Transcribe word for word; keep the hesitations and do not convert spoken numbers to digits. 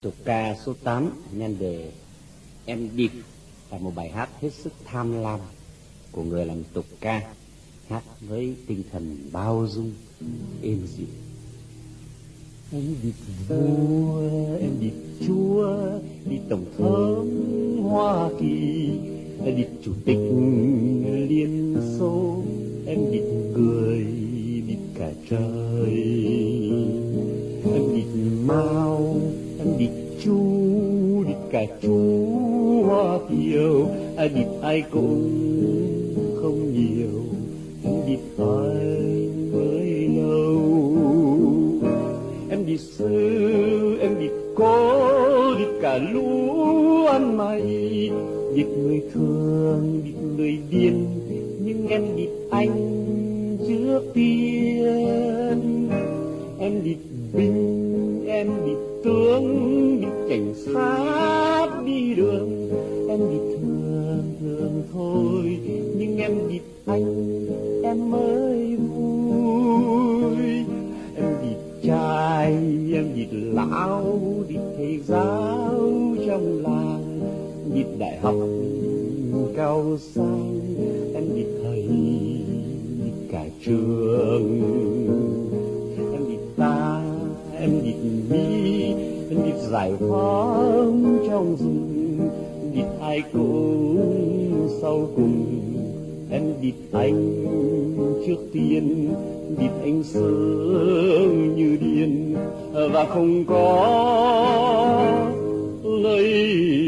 Tục ca số tám nhan đề Em Điệp là một bài hát hết sức tham lam của người làm tục ca, hát với tinh thần bao dung, êm dịu. Em điệp vua, em điệp chúa, đi tổng thống Hoa Kỳ, em điệp chủ tịch Liên Xô, em điệp cười, điệp cả trời. Em điệp Mao, em điệp chú, điệp cả chú Hoa Kiều, ai điệp ai cũng không nhiều, em điệp ai mới lâu. Em điệp sư, em điệp cô, điệp cả lũ ăn mày, điệp người thường, điệp người điên, nhưng em điệp anh trước tiên. Em điệp binh, em điệp tướng, điệp cảnh sát đi đường, em điệp thường thường thôi, nhưng em điệp anh em mới vui. Em điệp trai, em điệp lão, điệp thầy giáo trong làng, điệp đại học cao sang, em điệp thầy, điệp cả trường. Em điệp ta, em điệp mi, em điệp giải phóng trong rừng, điệp ai cũng sau cùng. Em điệp anh trước tiên, điệp anh sớm như điên, và không có lời